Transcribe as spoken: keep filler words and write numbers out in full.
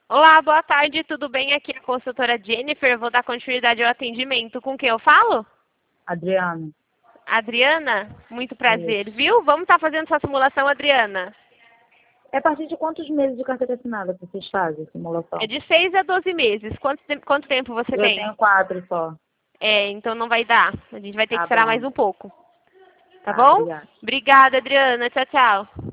Olá, boa tarde, tudo bem? Aqui é a consultora Jennifer, vou dar continuidade ao atendimento. Com quem eu falo? Adriana. Adriana? Muito prazer, Isso. viu? Vamos estar fazendo sua simulação, Adriana? É a partir de quantos meses de carteira assinada que vocês fazem a simulação? É de seis a doze meses. Quanto, te- quanto tempo você Eu tem? tenho quatro só. É, então não vai dar. A gente vai ter que Tá esperar bom. mais um pouco. Tá Tá, bom? obrigada. Obrigada, Adriana. Tchau, tchau.